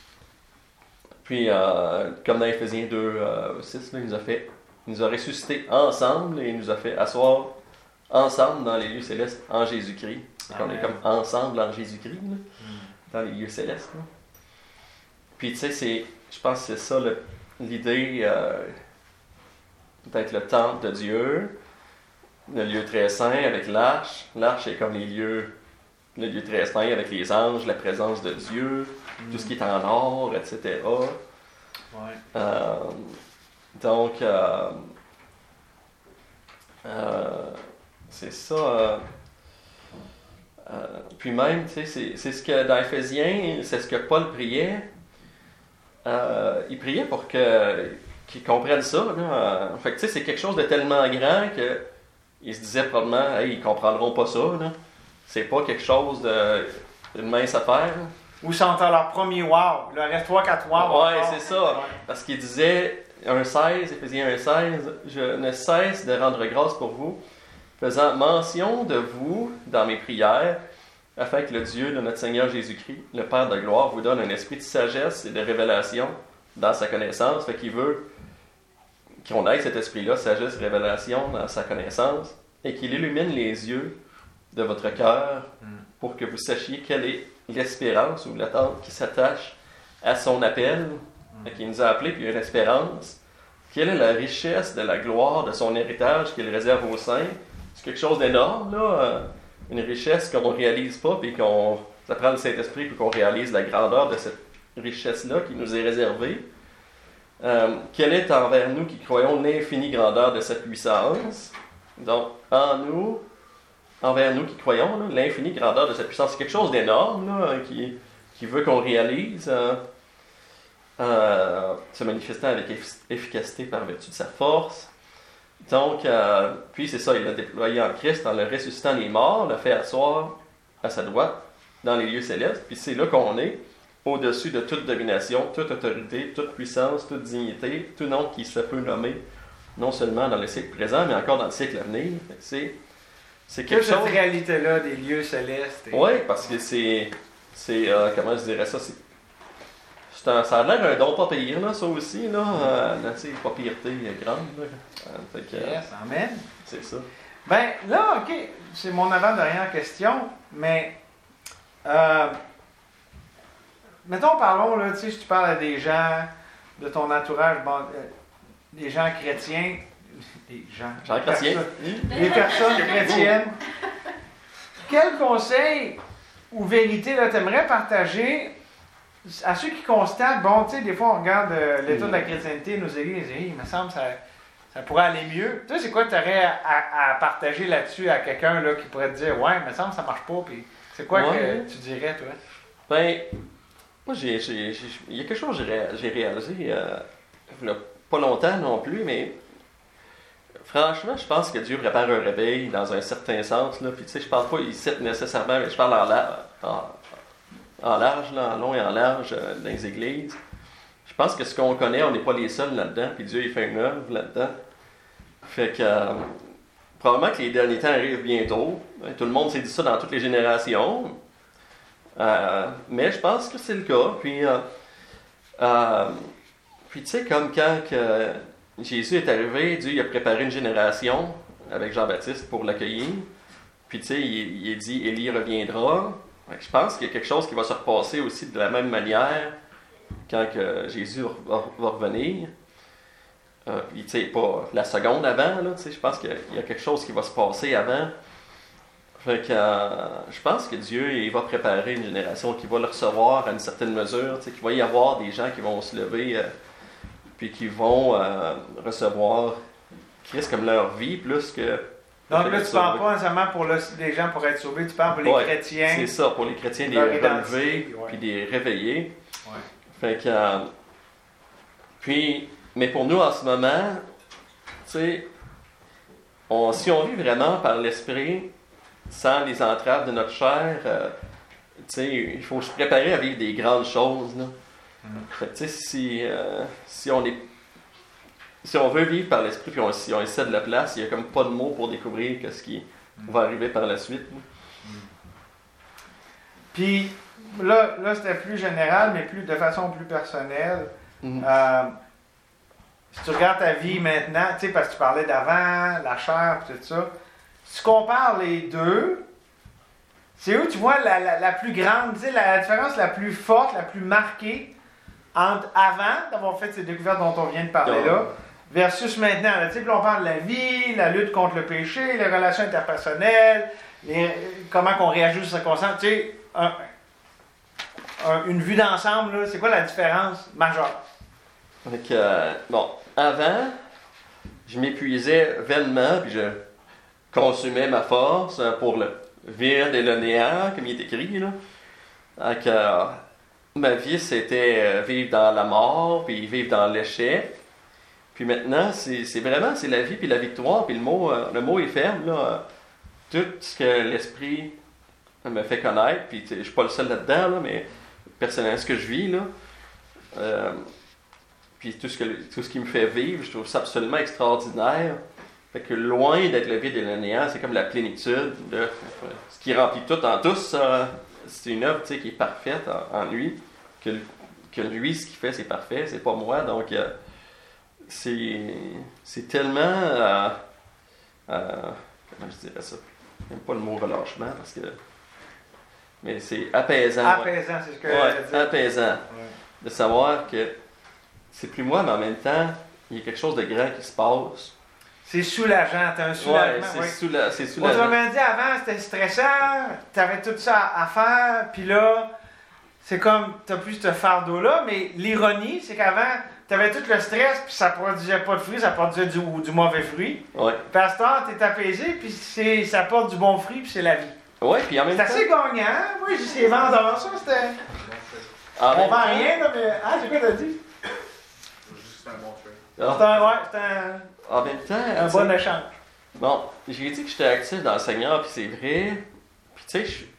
puis, euh, comme dans Éphésiens deux, six, là, il nous a fait, il nous a ressuscités ensemble et il nous a fait asseoir ensemble dans les lieux célestes en Jésus-Christ. On est comme ensemble en Jésus-Christ, là, mm. dans les lieux célestes. Là. Puis, tu sais, c'est, je pense que c'est ça le, l'idée. Euh, Peut-être le temple de Dieu, le lieu très saint avec l'arche. L'arche est comme les lieux, le lieu très saint avec les anges, la présence de Dieu, mm. tout ce qui est en or, et cetera. Ouais. Euh, donc, euh, euh, c'est ça. Euh, euh, puis même, tu sais, c'est, c'est ce que dans Éphésiens, c'est ce que Paul priait. Euh, il priait pour que qu'ils comprennent ça. Là. Fait que, tu sais, c'est quelque chose de tellement grand qu'ils se disaient probablement, hey, ils comprendront pas ça. Là. C'est pas quelque chose de, d'une mince affaire. Là. Ou c'est encore leur premier wow. Il leur reste trois quatre wow. Ouais, c'est ça. Parce qu'il disait, un seize, Éphésiens un seize, je ne cesse de rendre grâce pour vous, faisant mention de vous dans mes prières, afin que le Dieu de notre Seigneur Jésus-Christ, le Père de gloire, vous donne un esprit de sagesse et de révélation dans sa connaissance. Fait qu'il veut qu'on ait cet esprit-là, sagesse, révélation dans sa connaissance, et qu'il illumine les yeux de votre cœur pour que vous sachiez quelle est l'espérance ou l'attente qui s'attache à son appel, mm. qui nous a appelés, puis une espérance. Quelle est la richesse de la gloire de son héritage qu'il réserve aux saints? C'est quelque chose d'énorme, là. Une richesse qu'on ne réalise pas, puis qu'on ça prend le Saint-Esprit, puis qu'on réalise la grandeur de cette richesse-là qui nous est réservée. Euh, quelle est envers nous qui croyons l'infinie grandeur de cette puissance? Donc, en nous, envers nous qui croyons, là, l'infinie grandeur de cette puissance, c'est quelque chose d'énorme là, qui, qui veut qu'on réalise, euh, euh, se manifestant avec efficacité par vertu de sa force. Donc, euh, puis c'est ça, il l'a déployé en Christ en le ressuscitant les morts, l'a fait asseoir à sa droite, dans les lieux célestes, puis c'est là qu'on est, au-dessus de toute domination, toute autorité, toute puissance, toute dignité, tout nom qui se peut nommer, non seulement dans le siècle présent, mais encore dans le siècle à venir. C'est, c'est quelque Toute chose... cette réalité-là des lieux célestes. Et... Oui, parce que c'est... c'est euh, comment je dirais ça? C'est, c'est un, ça a l'air un don pas pire, là, ça aussi, là. Euh, là, tu sais, pas pireté grande, là. Euh, fait que, Yes, amen. c'est ça. Ben là, OK, c'est mon avant-dernière question, mais euh, mettons, parlons, là, tu sais, si tu parles à des gens de ton entourage, bon, euh, des gens chrétiens, des gens, Jean Chrétien. personnes- des personnes chrétiennes, quel conseil ou vérité là, t'aimerais partager à ceux qui constatent, bon, tu sais, des fois on regarde euh, l'état de la chrétienté, nos églises, et il me semble que ça, ça pourrait aller mieux. Tu sais, c'est quoi tu aurais à, à- à partager là-dessus à quelqu'un là, qui pourrait te dire, ouais, il me semble que ça marche pas, puis c'est quoi Ouais. que tu dirais, toi? Ben, moi, j'ai, j'ai, j'ai- il y a quelque chose que j'ai, ré- j'ai réalisé, euh, il y a pas longtemps non plus, mais franchement, je pense que Dieu prépare un réveil dans un certain sens, là. Puis, tu sais, je parle pas ici nécessairement, mais je parle en, la- en, en large, là, en long et en large, euh, dans les églises. Je pense que ce qu'on connaît, on n'est pas les seuls là-dedans, puis Dieu, il fait une œuvre là-dedans. Fait que, euh, probablement que les derniers temps arrivent bientôt. Tout le monde s'est dit ça dans toutes les générations. Euh, mais je pense que c'est le cas. Puis, euh, euh, puis tu sais, comme quand que Jésus est arrivé, Dieu il a préparé une génération avec Jean-Baptiste pour l'accueillir. Puis tu sais, il, il a dit Élie reviendra. Fait que je pense qu'il y a quelque chose qui va se repasser aussi de la même manière quand que Jésus va, va revenir. Euh, puis tu sais, pas la seconde avant, là, tu sais, je pense qu'il y a quelque chose qui va se passer avant. Fait que euh, je pense que Dieu il va préparer une génération qui va le recevoir à une certaine mesure, tu sais, qu'il va y avoir des gens qui vont se lever euh, puis qui vont euh, recevoir Christ comme leur vie plus que... Donc que là, être tu parles sauvé. pas nécessairement pour le- les gens pour être sauvés, tu parles pour les Ouais, chrétiens. C'est ça, pour les chrétiens, des leur relever identité, ouais. puis des réveiller. Ouais. Fait que... euh, puis, mais pour nous en ce moment, tu sais, on, si on vit vraiment par l'esprit, sans les entraves de notre chair, euh, tu sais, il faut se préparer à vivre des grandes choses, là. Mm. Fait que, tu sais, si, euh, si on est... Si on veut vivre par l'esprit, puis on, si on essaie de la place, il n'y a comme pas de mots pour découvrir ce qui Mm. va arriver par la suite. là. Puis là, là c'était plus général, mais plus de façon plus personnelle. Mhm. Euh, si tu regardes ta vie maintenant, tu sais, parce que tu parlais d'avant, la chair, tout ça, si tu compares les deux, c'est où tu vois la, la, la plus grande, tu sais, la, la différence la plus forte, la plus marquée entre avant d'avoir fait ces découvertes dont on vient de parler là, versus maintenant. Là, tu sais, puis on parle de la vie, la lutte contre le péché, les relations interpersonnelles, les, comment on réagit aux circonstances, tu sais, un- un- une vue d'ensemble, là, c'est quoi la différence majeure? Fait que, euh, bon, avant, je m'épuisais vainement, puis je consumais ma force euh, pour le vide et le néant, comme il est écrit, là. Fait que, euh, ma vie, c'était euh, vivre dans la mort, puis vivre dans l'échec. Puis maintenant, c'est, c'est vraiment, c'est la vie, puis la victoire, puis le mot, euh, le mot est ferme, là. Euh, Tout ce que l'Esprit me fait connaître, puis tu sais, je suis pas le seul là-dedans, là, mais personnellement, ce que je vis, là, euh, puis tout ce, que, tout ce qui me fait vivre, je trouve ça absolument extraordinaire. Fait que loin d'être le vide et le néant, c'est comme la plénitude de ce qui remplit tout en tous. Euh, c'est une œuvre tu sais, qui est parfaite en, en lui. Que, que lui, ce qu'il fait, c'est parfait, c'est pas moi. Donc, euh, c'est, c'est tellement. Euh, euh, comment je dirais ça? J'aime pas le mot relâchement parce que. Mais c'est apaisant. Apaisant, c'est ce que Ouais, je ouais veux dire. apaisant. Ouais. De savoir que c'est plus moi, mais en même temps, il y a quelque chose de grand qui se passe. C'est soulageant, t'as un Ouais, soulagement. c'est, oui. soula- c'est soulageant. Autrement dit, avant, c'était stressant, t'avais tout ça à faire, puis là, c'est comme, t'as plus ce fardeau-là, mais l'ironie, c'est qu'avant, t'avais tout le stress, puis ça produisait pas de fruits, ça produisait du, du mauvais fruit. Ouais. Puis à ce temps, t'es apaisé, puis c'est, ça porte du bon fruit, puis c'est la vie. Ouais, puis en même C'est temps. assez gagnant. Moi, je dis, c'est vendeur, ça, c'était... en On même vend temps- rien, là, mais... Ah, j'ai quoi t'as dit? Juste un bon trade. C'est Ah, un, ouais, c'est un, en même temps, un tu sais, bon échange. bon, j'ai dit que j'étais actif dans le Seigneur, puis c'est vrai. Puis tu sais, je-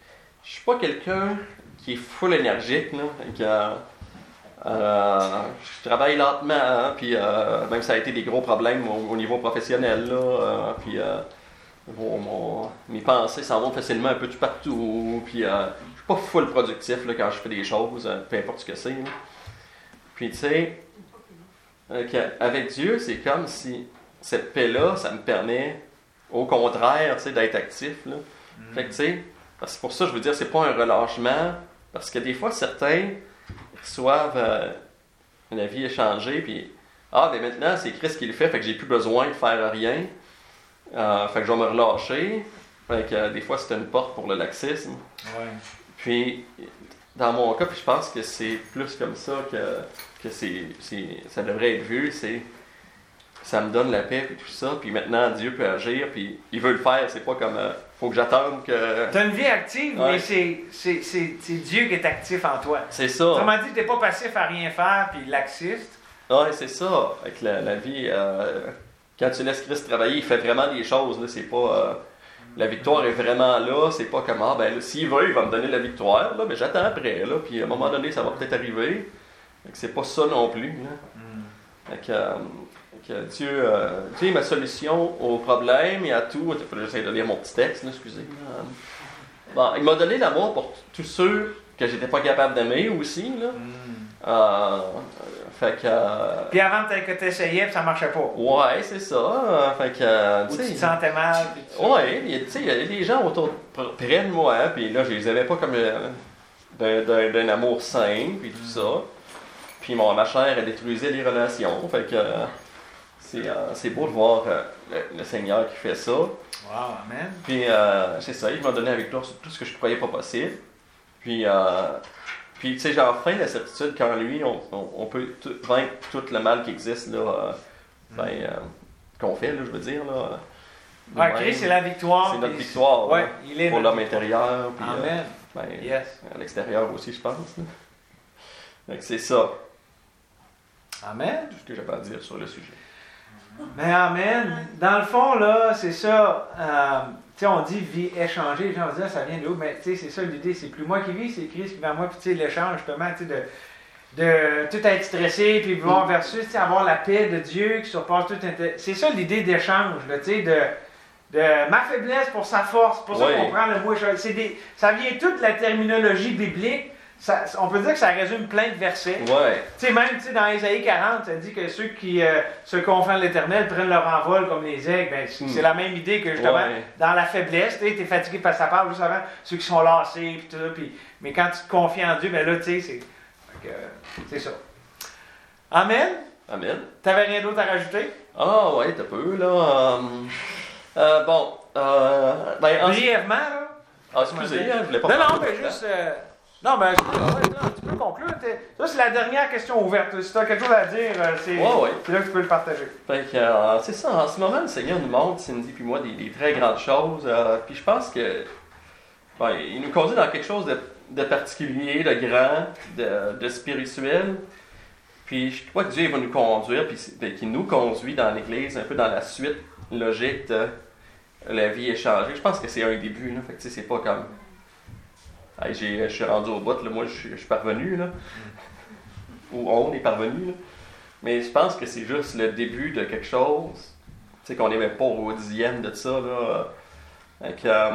je suis pas quelqu'un qui est full énergique, là. Fait que, euh, je travaille lentement, hein, puis euh, même ça a été des gros problèmes au, au niveau professionnel, là. Euh, puis euh, mon, mon- mes pensées s'en vont facilement un peu tout partout. Puis euh, je suis pas full productif là, quand je fais des choses, euh, peu importe ce que c'est. Là. Puis tu sais, euh, que- avec Dieu, c'est comme si cette paix-là, ça me permet, au contraire, tu sais, d'être actif. Là. Fait que tu sais, parce que pour ça, je veux dire, c'est pas un relâchement, parce que des fois, certains reçoivent euh, la vie est changée, puis ah, ben maintenant, c'est Christ qui le fait, fait que j'ai plus besoin de faire rien. Euh, fait que je vais me relâcher. Fait que euh, des fois, c'est une porte pour le laxisme. Ouais. Puis, dans mon cas, puis je pense que c'est plus comme ça que, que c'est, c'est, ça devrait être vu. C'est, ça me donne la paix, puis tout ça. Puis maintenant, Dieu peut agir, puis il veut le faire. C'est pas comme, euh, faut que j'attende que... Tu as une vie active, Ouais. mais c'est, c'est, c'est, c'est Dieu qui est actif en toi. C'est ça. Autrement dit, tu n'es pas passif à rien faire puis laxiste. Ouais, c'est ça. Avec la, la vie, euh, quand tu laisses Christ travailler, il fait vraiment des choses. Là. C'est pas... euh, la victoire est vraiment là. C'est pas comme, ah, ben, là, s'il veut, il va me donner la victoire. Là, mais j'attends après. Là, puis à un moment donné, ça va peut-être arriver. Fait que c'est pas ça non plus. Là. Fait que, euh, fait que Dieu, euh, Dieu est ma solution au problème et à tout. Il faut que j'essaie de lire mon petit texte, là, excusez. Là. Bon, il m'a donné l'amour pour tous ceux que j'étais pas capable d'aimer aussi. Là. Euh, fait que. euh, Puis avant que tu essayais, puis ça marchait pas. Ouais, c'est ça. Euh, Fait que. euh, Ou tu tu sais, te sentais mal. puis tout ça. ouais, il y a- tu sais, il y a des gens autour pr- près de moi, hein, puis là, je les avais pas comme euh, d'un, d'un- d'un amour sain, puis tout ça. Puis mon, ma chair, elle détruisait les relations. Fait que. euh, c'est, euh, c'est beau de voir euh, le, le Seigneur qui fait ça. Wow, amen. Puis euh, c'est ça, il m'a donné avec toi tout ce que je croyais pas possible. Puis, euh, puis tu sais, j'ai enfin la certitude qu'en lui, on, on, on peut tout- vaincre tout le mal qui existe, là, euh, ben, euh, qu'on fait, là, je veux dire. Là, Ah, nous-mêmes. Christ, c'est la victoire. C'est notre puis- victoire. Ouais, là, il est pour notre- l'homme intérieur. Puis, euh, Amen. ben, Yes. à l'extérieur aussi, je pense. là. Fait que c'est ça, Amen. tout ce que j'avais à dire sur le sujet. Mais amen. Dans le fond, là, c'est ça. euh, tu sais, on dit vie échangée. Les gens vont dire, ah, ça vient de où? Mais tu sais, c'est ça l'idée. C'est plus moi qui vis, c'est Christ qui vit en moi. Puis tu sais, l'échange, justement, tu sais, de, de tout être stressé, puis vouloir versus, tu sais, avoir la paix de Dieu qui surpasse tout intérêt. C'est ça l'idée d'échange, là, tu sais, de, de ma faiblesse pour sa force. Pour ça Ouais. qu'on prend le mot échange. C'est des, ça vient toute la terminologie biblique. Ça, on peut dire que ça résume plein de versets. Ouais, Tu sais, même tu sais, dans Ésaïe quarante, ça dit que ceux qui euh, se confient à l'Éternel prennent leur envol comme les aigles. Ben, c'est Mm. c'est la même idée que justement, Ouais. dans la faiblesse, tu es fatigué par sa part, juste avant, ceux qui sont lassés, puis tout ça. Puis, mais quand tu te confies en Dieu, ben là, tu sais, c'est, fait que, euh, c'est ça. Amen. amen. T'avais rien d'autre à rajouter? Ah ouais, t'as peu, là. euh, euh, bon, euh, ben, en- Brièvement, là. Ah, excusez, hein, je voulais pas Non, prendre non, trop mais de temps. juste. euh, Non, ben, je- ouais, non, tu peux conclure. t'es- Ça, c'est la dernière question ouverte. Si tu as quelque chose à dire, euh, c'est Ouais, ouais. c'est là que tu peux le partager. Fait que, euh, c'est ça, en ce moment, le Seigneur nous montre, Cindy puis moi, des, des très grandes choses. euh, puis je pense que ben, il nous conduit dans quelque chose de, de particulier, de grand, de, de spirituel. Puis je crois que Dieu il va nous conduire, puis c'est- ben, qu'il nous conduit dans l'Église, un peu dans la suite logique de la vie échangée. Je pense que c'est un début, là. Fait que tu sais, c'est pas comme. Hey, j'ai- je suis rendu au bout, là. Moi je suis je suis parvenu, là. Ou on est parvenu, là. Mais je pense que c'est juste le début de quelque chose. Tu sais, qu'on n'est même pas au dixième de ça, là. Fait que, euh,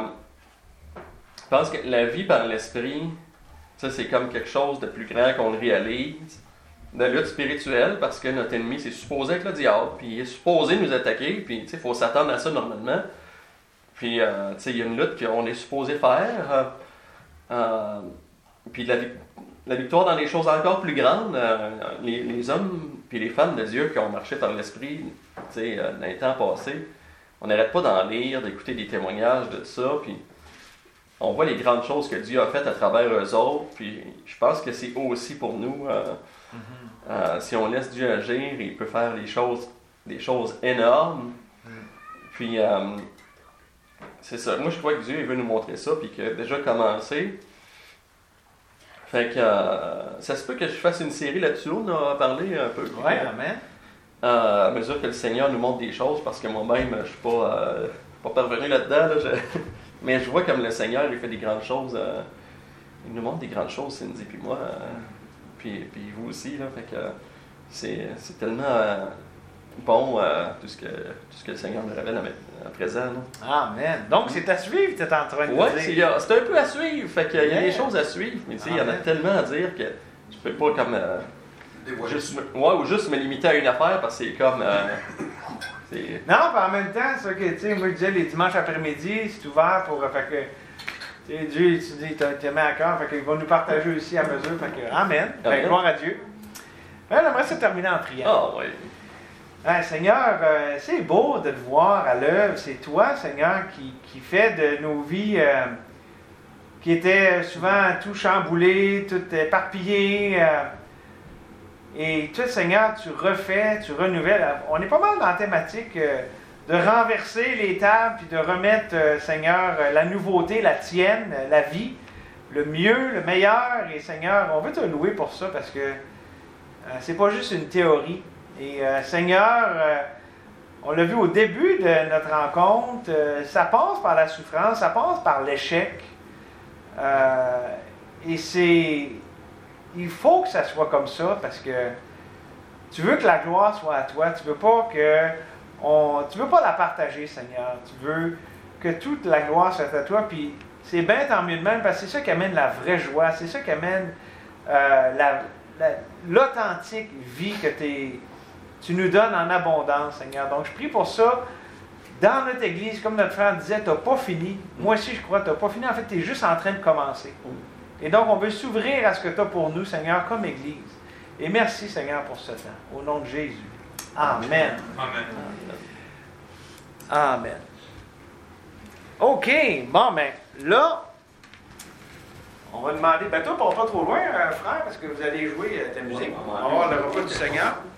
je pense que la vie par l'esprit, ça, c'est comme quelque chose de plus grand qu'on le réalise. De lutte spirituelle, parce que notre ennemi, c'est supposé être le diable, puis il est supposé nous attaquer, puis tu sais, il faut s'attendre à ça normalement. Puis, euh, tu sais, il y a une lutte qu'on est supposé faire. euh, euh, puis la, vi- la victoire dans des choses encore plus grandes, euh, les, les hommes puis les femmes de Dieu qui ont marché par l'esprit, tu sais, euh, dans les temps passés, on n'arrête pas d'en lire, d'écouter des témoignages de ça, puis on voit les grandes choses que Dieu a faites à travers eux autres, puis je pense que c'est aussi pour nous, euh, euh, si on laisse Dieu agir, il peut faire des choses, des choses énormes. Puis, euh, c'est ça. Moi, je crois que Dieu il veut nous montrer ça, puis qu'il a déjà commencé. Fait que euh, ça se peut que je fasse une série là-dessus, on a parlé un peu. puis Ouais, que- amen. euh, à mesure que le Seigneur nous montre des choses, parce que moi-même, je suis pas, euh, pas parvenu là-dedans, là, je- mais je vois comme le Seigneur il fait des grandes choses euh, il nous montre des grandes choses, Cindy, puis moi, euh, puis, puis vous aussi, là, fait que c'est, c'est tellement euh, bon euh, tout, ce que, tout ce que le Seigneur me révèle à, à présent. Là. Amen. Donc, c'est à suivre, tu es en train de Ouais, dire. c'est, c'est un peu à suivre, fait qu'il y a Yeah. des choses à suivre, mais tu sais, il y en a Amen. tellement à dire que tu peux pas comme... Euh, Dévoiler. juste, me- ouais, ou juste me limiter à une affaire, parce que c'est comme... Euh, c'est, Non, puis en même temps, c'est ça que, tu sais, moi je disais, les dimanches après-midi, c'est ouvert pour. euh, Fait que, tu sais, Dieu, tu dis, t'as t'as mis à cœur, fait qu'il va nous partager aussi à mesure. Fait que, Amen. Fait que, Amen. gloire à Dieu. Ben, j'aimerais ça terminer en priant. ah, ouais. Hein, Seigneur, euh, c'est beau de te voir à l'œuvre. C'est toi, Seigneur, qui, qui fait de nos vies euh, qui étaient souvent tout chamboulées, tout éparpillées. euh, et toi, Seigneur, tu refais, tu renouvelles. On est pas mal dans la thématique euh, de renverser les tables puis de remettre, euh, Seigneur, euh, la nouveauté, la tienne, euh, la vie, le mieux, le meilleur. Et Seigneur, on veut te louer pour ça parce que euh, c'est pas juste une théorie. Et euh, Seigneur, euh, on l'a vu au début de notre rencontre, euh, ça passe par la souffrance, ça passe par l'échec. Euh, et c'est... Il faut que ça soit comme ça parce que tu veux que la gloire soit à toi. Tu veux pas que on, tu veux pas la partager, Seigneur. Tu veux que toute la gloire soit à toi. Puis c'est bien tant mieux de même parce que c'est ça qui amène la vraie joie. C'est ça qui amène euh, la, la, l'authentique vie que t'es, tu nous donnes en abondance, Seigneur. Donc je prie pour ça. Dans notre Église, comme notre frère disait, tu n'as pas fini. Moi aussi, je crois que tu n'as pas fini. En fait, tu es juste en train de commencer. Et donc, on veut s'ouvrir à ce que tu as pour nous, Seigneur, comme Église. Et merci, Seigneur, pour ce temps. Au nom de Jésus. Amen. Amen. Amen. OK. Bon, ben, là, on va demander... Ben, toi, pas pas trop loin, euh, frère, parce que vous allez jouer euh, ta musique. On va avoir le repas du Seigneur.